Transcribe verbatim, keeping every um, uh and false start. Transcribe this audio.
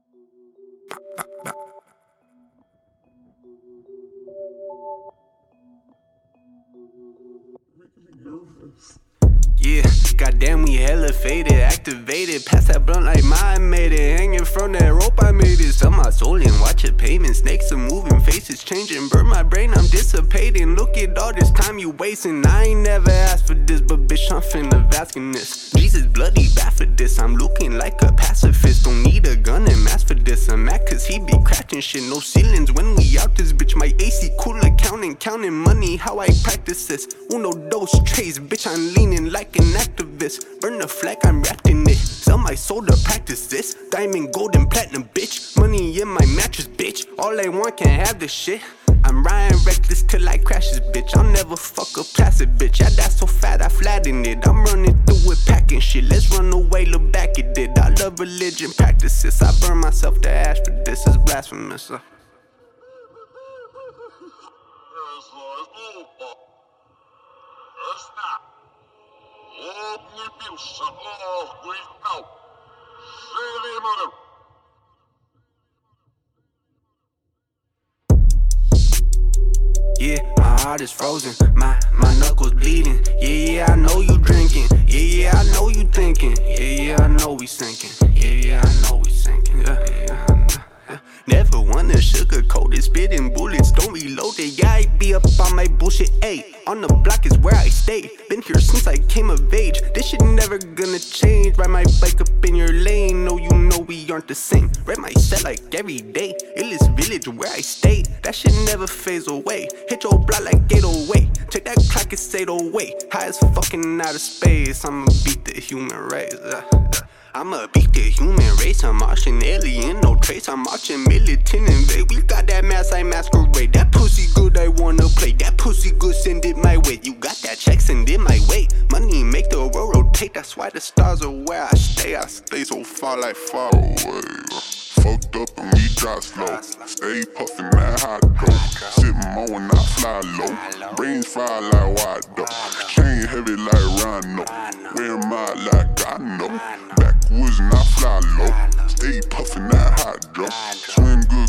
Yeah, goddamn, we hella faded, activated. Pass that blunt like mine made it. Hanging from that rope, I made it. Sell my soul and watch it payment. Snakes are moving, faces changing. Burn my brain, I'm dissipating. Look at all this time you wasting. I ain't never asked for this, but bitch, I'm finna bask in this. Jesus bloody bad for this. I'm looking like a pacifist. Don't need a gun and mask for this. I'm mad cause he be cracking shit. No ceilings when we out this bitch. My A C cool accounting, counting money. How I practice this. Uno, dos, tres, bitch, I'm leaning like an activist. Burn the flag, I'm wrapped in it. Sell my soul to practice this. Diamond, gold, and platinum, bitch. Money in my mattress, bitch. All I want can't have this shit. I'm riding reckless till I crash this bitch. I'll never fuck a plastic bitch. Yeah, that's so fat, I flattened it. I'm running through it, packing shit. Let's run away, look back at it. I love religion practices. I burn myself to ash for this. It's blasphemous. Uh. Yeah, my heart is frozen, my, my knuckles bleeding. Yeah, yeah, I know you drinking. Yeah, yeah, I know you thinking. Yeah, yeah, I know we sinking. Yeah, yeah, I know we sinking. Yeah, yeah, I know. Yeah. Never wanna sugarcoat it, spitting bullets, don't reload it. Yeah, I be up on my bullshit, ayy. On the block is where I stay. Been here since I came of age. This shit never gonna change. Ride my bike up in your lane. No, you know we aren't the same. Rep my set like every day. Illest village where I stay. That shit never fades away. Hit your block like eight oh eight. Take that clock, it's eight oh eight. High as fucking out of space. I'ma beat the human race. Uh, uh. I'ma beat the human race. I'm Martian alien, no trace. I'm marching militant invade. We got that mass, I masquerade. That pussy good, I wanna play. That pussy good, send it my way. You got that check, send it my way. Money make the world rotate. That's why the stars are where I stay. I stay so far, like far away. Fucked up and we drive slow. Stay puffin' that hot dope. Sip more when I fly low. Brains fry like white dope. Chain heavy like Rhino. Wear my like I know. Backwoods and I fly low. Stay puffin' that hot dope. Swim good